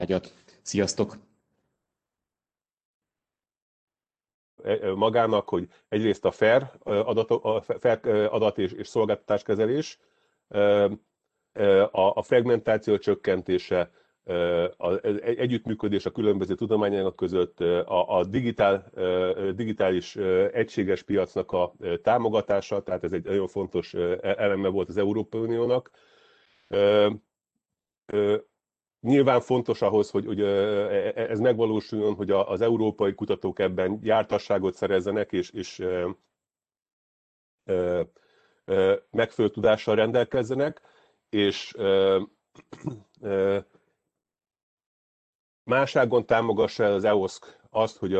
Egyat. Sziasztok! Magának, hogy egyrészt a fair adat és szolgáltatáskezelés, a fragmentáció csökkentése, az együttműködés a különböző tudományágak között, a digitális egységes piacnak a támogatása, tehát ez egy nagyon fontos eleme volt az Európai Uniónak. Nyilván fontos ahhoz, hogy ez megvalósuljon, hogy az európai kutatók ebben jártasságot szerezzenek, és megfelelő tudással rendelkezzenek, és máságon támogassa el az EOSZK azt, hogy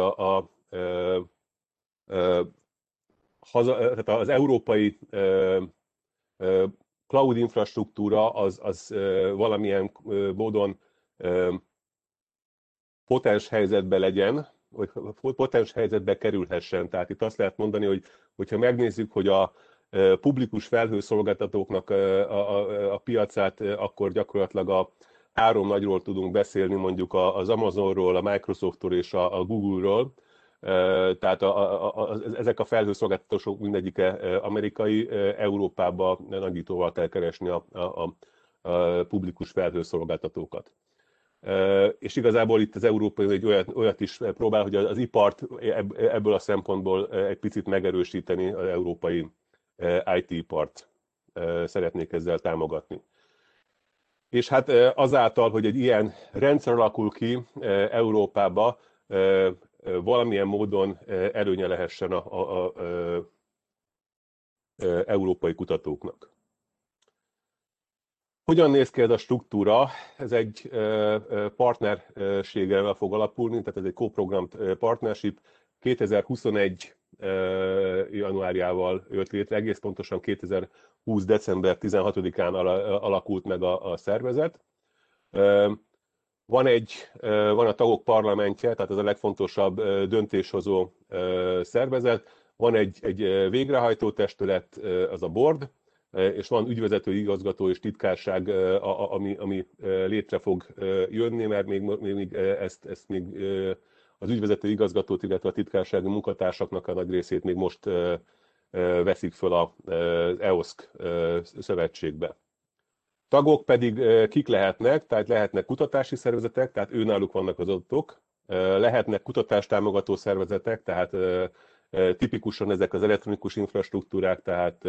tehát az európai cloud infrastruktúra az valamilyen módon potens helyzetbe legyen, vagy potens helyzetbe kerülhessen. Tehát itt azt lehet mondani, hogyha megnézzük, hogy a publikus felhőszolgáltatóknak a piacát, akkor gyakorlatilag a három nagyról tudunk beszélni, mondjuk az Amazonról, a Microsoftról és a Google-ról. Tehát ezek a felhőszolgáltatások mindegyike amerikai, Európában nagyítóval kell keresni a publikus felhőszolgáltatókat. És igazából itt az Európai egy olyat is próbál, hogy az ipart ebből a szempontból egy picit megerősíteni, az európai IT-ipart szeretnék ezzel támogatni. És hát azáltal, hogy egy ilyen rendszer alakul ki Európába, valamilyen módon előnye lehessen az európai kutatóknak. Hogyan néz ki ez a struktúra? Ez egy partnerséggel fog alapulni, tehát ez egy co-programmed partnership. 2021 januárjával jött létre, egész pontosan 2020. december 16-án alakult meg a szervezet. Van a tagok parlamentje, tehát ez a legfontosabb döntéshozó szervezet. Van egy végrehajtó testület, az a board, és van ügyvezető, igazgató és titkárság, ami létre fog jönni, mert még ezt még az ügyvezető igazgatót, illetve a titkársági munkatársaknak a nagy részét még most veszik föl az EOSZK szövetségbe. Tagok pedig kik lehetnek, tehát lehetnek kutatási szervezetek, tehát őnáluk vannak az adatok, lehetnek kutatástámogató szervezetek, tehát tipikusan ezek az elektronikus infrastruktúrák, tehát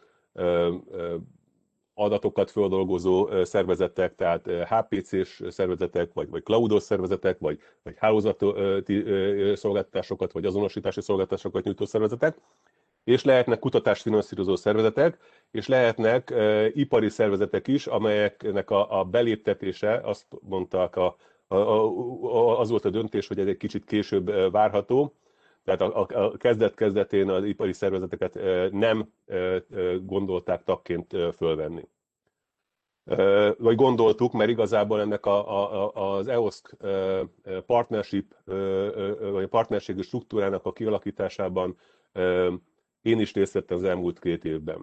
adatokat földolgozó szervezetek, tehát HPC-s szervezetek, vagy cloudos szervezetek, vagy hálózati szolgáltatásokat, vagy azonosítási szolgáltatásokat nyújtó szervezetek, és lehetnek kutatásfinanszírozó szervezetek, és lehetnek ipari szervezetek is, amelyeknek a beléptetése, azt mondták, az volt a döntés, hogy ez egy kicsit később várható, tehát a kezdet-kezdetén az ipari szervezeteket nem gondolták tagként fölvenni. Vagy gondoltuk, mert igazából ennek az EOSZK partnership, vagy a partnerségi struktúrának a kialakításában én is részt vettem az elmúlt 2 évben.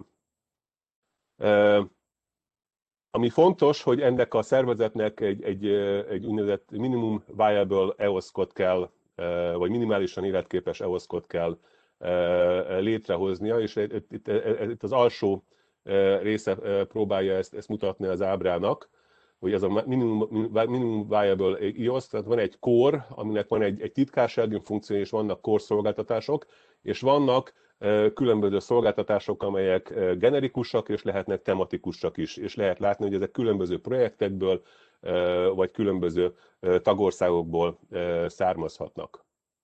Ami fontos, hogy ennek a szervezetnek egy úgynevezett minimum viable EOSZK-ot kell, vagy minimálisan életképes EOSZK-ot kell létrehoznia, és itt az alsó része próbálja ezt mutatni az ábrának, hogy ez a minimum viable EOSZ, tehát van egy core, aminek van egy titkársági funkció, és vannak core szolgáltatások, és vannak különböző szolgáltatások, amelyek generikusak, és lehetnek tematikusak is, és lehet látni, hogy ezek különböző projektekből, vagy különböző tagországokból származhatnak.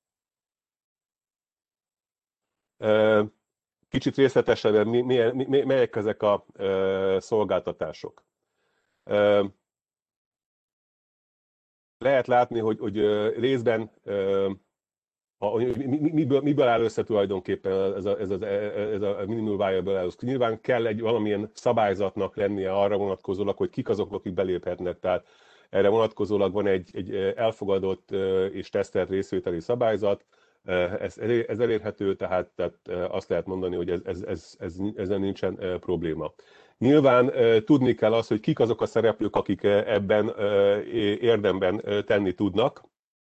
Kicsit részletesebben, melyek ezek a szolgáltatások. Lehet látni, hogy részben miből áll össze tulajdonképpen ez a minimum viable EOSZK. Nyilván kell valamilyen szabályzatnak lennie arra vonatkozólag, hogy kik azok, akik beléphetnek. Tehát erre vonatkozólag van egy elfogadott és tesztelt részvételi szabályzat, ez elérhető, tehát azt lehet mondani, hogy ezzel nincsen probléma. Nyilván tudni kell azt, hogy kik azok a szereplők, akik ebben érdemben tenni tudnak.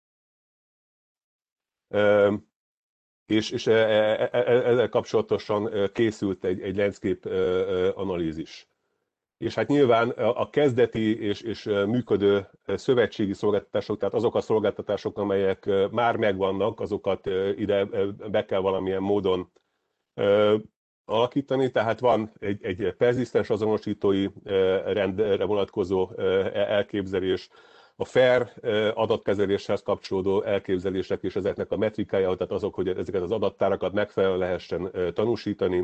És ezzel kapcsolatosan készült egy landscape analízis. És hát nyilván a kezdeti és működő szövetségi szolgáltatások, tehát azok a szolgáltatások, amelyek már megvannak, azokat ide be kell valamilyen módon alakítani. Tehát van egy perzisztens azonosítói rendre vonatkozó elképzelés, a FAIR adatkezeléshez kapcsolódó elképzelések és ezeknek a metrikája, tehát azok, hogy ezeket az adattárakat megfelelően lehessen tanúsítani.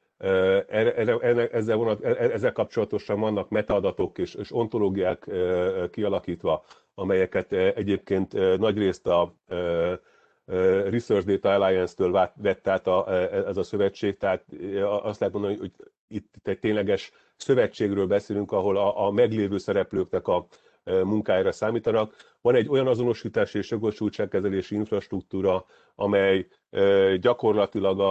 Ezzel kapcsolatosan vannak metaadatok és ontológiák kialakítva, amelyeket egyébként nagyrészt a Research Data Alliance-től vett át ez a szövetség, tehát azt lehet mondani, hogy itt egy tényleges szövetségről beszélünk, ahol a meglévő szereplőknek a munkájára számítanak. Van egy olyan azonosítási és jogosultságkezelési infrastruktúra, amely gyakorlatilag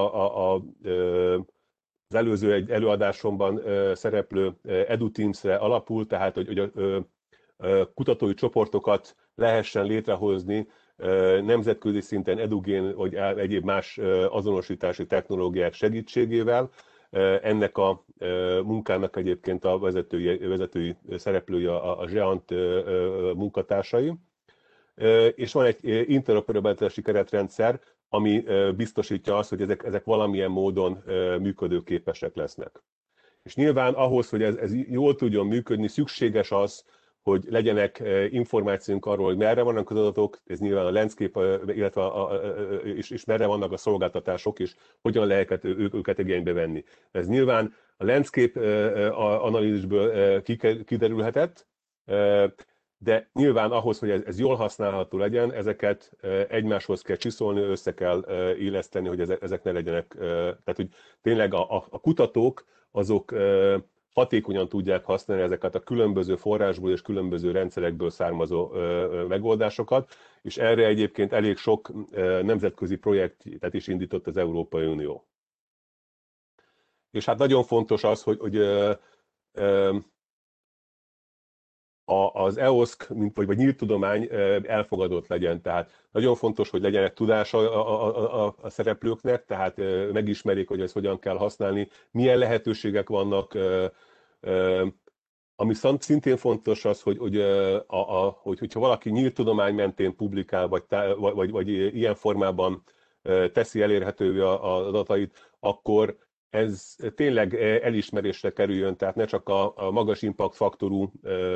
az előző egy előadásomban szereplő EduTeams-re alapul, tehát hogy a kutatói csoportokat lehessen létrehozni nemzetközi szinten EduGen vagy egyéb más azonosítási technológiák segítségével. Ennek a munkának egyébként a vezetői szereplői a GEANT munkatársai. És van egy interoperabilitási keretrendszer, ami biztosítja azt, hogy ezek valamilyen módon működőképesek lesznek. És nyilván ahhoz, hogy ez jól tudjon működni, szükséges az, hogy legyenek információink arról, hogy merre vannak az adatok, ez nyilván a landscape, illetve és merre vannak a szolgáltatások, és hogyan lehet őket igénybe venni. Ez nyilván a landscape analízisből kiderülhetett, de nyilván ahhoz, hogy ez jól használható legyen, ezeket egymáshoz kell csiszolni, össze kell illeszteni, hogy ezek ne legyenek, tehát hogy tényleg a kutatók azok hatékonyan tudják használni ezeket a különböző forrásból és különböző rendszerekből származó megoldásokat, és erre egyébként elég sok nemzetközi projektet is indított az Európai Unió. És hát nagyon fontos az, hogy az EOSZK, vagy nyílt tudomány elfogadott legyen. Tehát nagyon fontos, hogy legyenek tudása a szereplőknek, tehát megismerjék, hogy ezt hogyan kell használni, milyen lehetőségek vannak. Ami szintén fontos az, hogyha valaki nyílt tudomány mentén publikál, vagy ilyen formában teszi elérhetővé az adatait, akkor ez tényleg elismerésre kerüljön, tehát ne csak a magas impact faktorú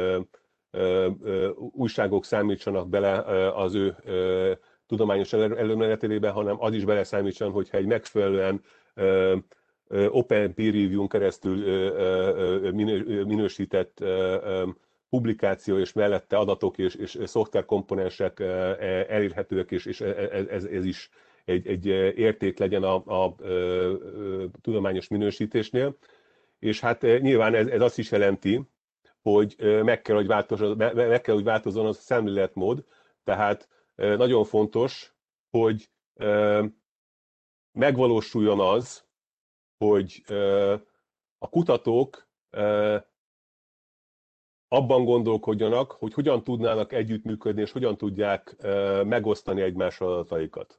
újságok számítsanak bele az ő tudományos előmenetelébe, hanem az is beleszámítson, hogyha egy megfelelően open peer review-n keresztül minősített publikáció és mellette adatok és szoftverkomponensek elérhetőek, és ez is egy érték legyen a tudományos minősítésnél. És hát nyilván ez azt is jelenti, hogy meg kell, hogy változzon az a szemléletmód, tehát nagyon fontos, hogy megvalósuljon az, hogy a kutatók abban gondolkodjanak, hogy hogyan tudnának együttműködni, és hogyan tudják megosztani egymással adataikat.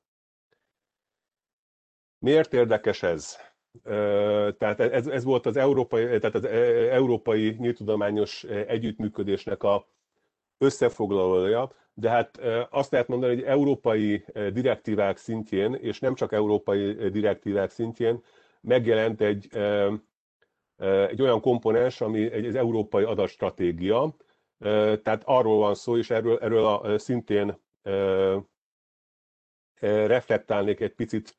Miért érdekes ez? Tehát ez volt az európai nyílttudományos együttműködésnek a összefoglalója, de hát azt lehet mondani, hogy európai direktívák szintjén, és nem csak európai direktívák szintjén megjelent egy olyan komponens, ami egy európai adatstratégia. Tehát arról van szó, és erről szintén reflektálnék egy picit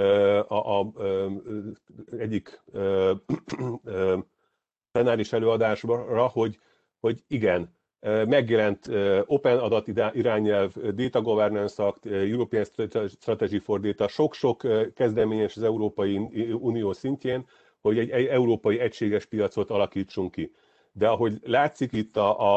egyik plenáris előadásra, hogy igen, megjelent Open Adat irányelv, Data Governance Act, European Strategy for Data, sok-sok kezdeményes az Európai Unió szintjén, hogy egy európai egységes piacot alakítsunk ki. De ahogy látszik itt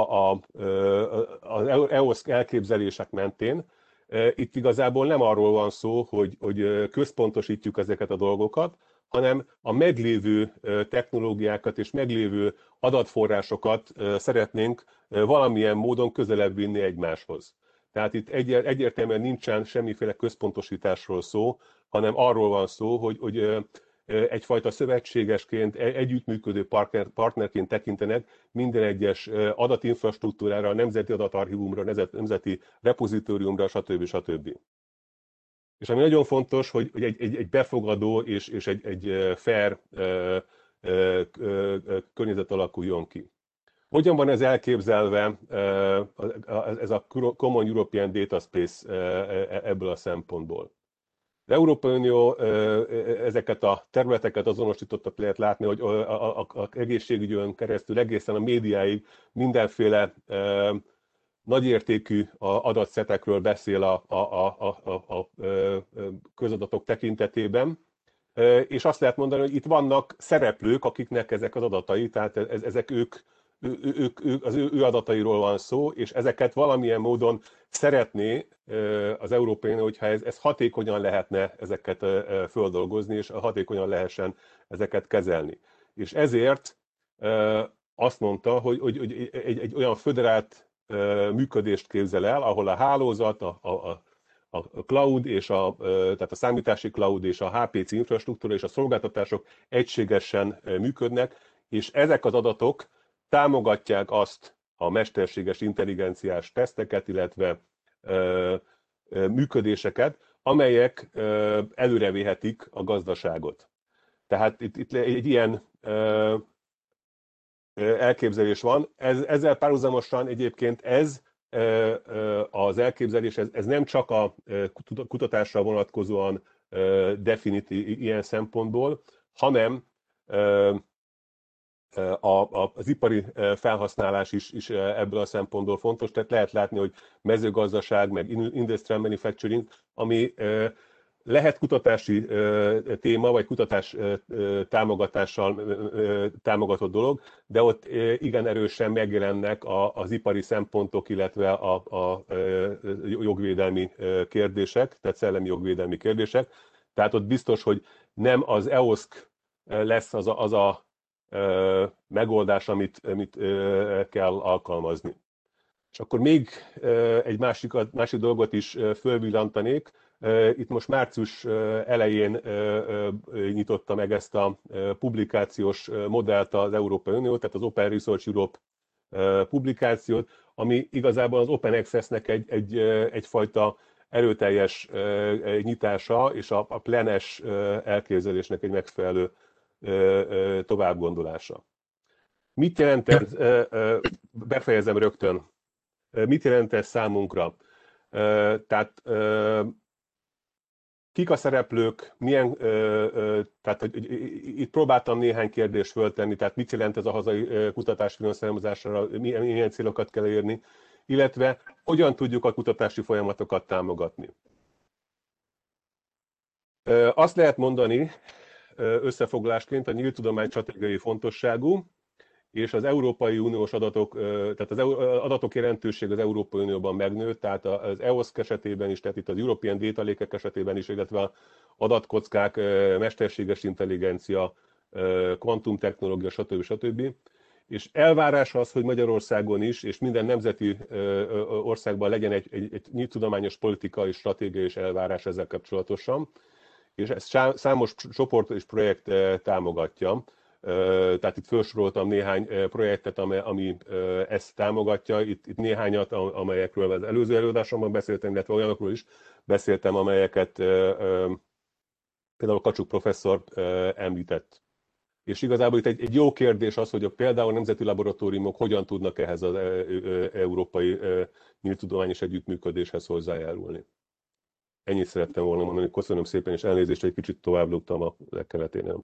az EOSZK elképzelések mentén, itt igazából nem arról van szó, hogy központosítjuk ezeket a dolgokat, hanem a meglévő technológiákat és meglévő adatforrásokat szeretnénk valamilyen módon közelebb vinni egymáshoz. Tehát itt egyértelműen nincsen semmiféle központosításról szó, hanem arról van szó, hogy egyfajta szövetségesként, együttműködő partnerként tekintenek minden egyes adatinfrastruktúrára, nemzeti adatarchívumra, nemzeti repozitóriumra, stb. És ami nagyon fontos, hogy egy befogadó és egy fair környezet alakuljon ki. Hogyan van ez elképzelve, ez a Common European Data Space ebből a szempontból? Az Európai Unió ezeket a területeket azonosította, lehet látni, hogy az egészségügyön keresztül egészen a médiáig mindenféle nagyértékű adatszetekről beszél a közadatok tekintetében, és azt lehet mondani, hogy itt vannak szereplők, akiknek ezek az adatai, tehát ezek az ő adatairól van szó, és ezeket valamilyen módon szeretné az Európai Unió, hogyha ez hatékonyan lehetne ezeket földolgozni, és hatékonyan lehessen ezeket kezelni. És ezért azt mondta, hogy egy olyan föderált működést képzel el, ahol a hálózat, a cloud, tehát a számítási cloud és a HPC infrastruktúra és a szolgáltatások egységesen működnek, és ezek az adatok támogatják azt a mesterséges intelligenciás teszteket, illetve működéseket, amelyek előrevihetik a gazdaságot. Tehát itt egy ilyen elképzelés van. Ezzel párhuzamosan egyébként az elképzelés, ez nem csak a kutatásra vonatkozóan definit ilyen szempontból, hanem az ipari felhasználás is ebből a szempontból fontos. Tehát lehet látni, hogy mezőgazdaság, meg industrial manufacturing, ami lehet kutatási téma, vagy kutatás támogatással támogatott dolog, de ott igen erősen megjelennek az ipari szempontok, illetve a jogvédelmi kérdések, tehát szellemi jogvédelmi kérdések. Tehát ott biztos, hogy nem az EOSC lesz az a megoldás, amit kell alkalmazni. És akkor még egy másik dolgot is fölvillantanék. Itt most március elején nyitotta meg ezt a publikációs modellt az Európai Unió, tehát az Open Research Europe publikációt, ami igazából az Open Access-nek egyfajta erőteljes nyitása, és a plenes elképzelésnek egy megfelelő továbbgondolása. Mit jelent ez? Befejezem rögtön. Mit jelent ez számunkra? Tehát kik a szereplők, tehát itt próbáltam néhány kérdést föltenni, tehát mit jelent ez a hazai kutatás finanszírozására, milyen célokat kell érni, illetve hogyan tudjuk a kutatási folyamatokat támogatni. Azt lehet mondani összefoglalásként, a nyílt tudomány stratégiai fontosságú, és az Európai Uniós adatok, tehát az adatok jelentőség az Európai Unióban megnőtt, tehát az EOSC esetében is, tehát itt az European Data Lake-ek esetében is, illetve az adatkockák, mesterséges intelligencia, kvantumtechnológia, stb. És elvárás az, hogy Magyarországon is, és minden nemzeti országban legyen egy nyílt tudományos politika és stratégia és elvárás ezzel kapcsolatosan, és ezt számos csoport és projekt támogatja. Tehát itt felsoroltam néhány projektet, ami ezt támogatja. Itt néhányat, amelyekről az előző előadásomban beszéltem, illetve olyanokról is beszéltem, amelyeket például Kacsuk professzor említett. És igazából itt egy jó kérdés az, hogy például a nemzeti laboratóriumok hogyan tudnak ehhez az európai nyílt tudományos együttműködéshez hozzájárulni. Ennyit szerettem volna mondani, köszönöm szépen, és elnézést, hogy egy kicsit tovább lógtam a legkeletén.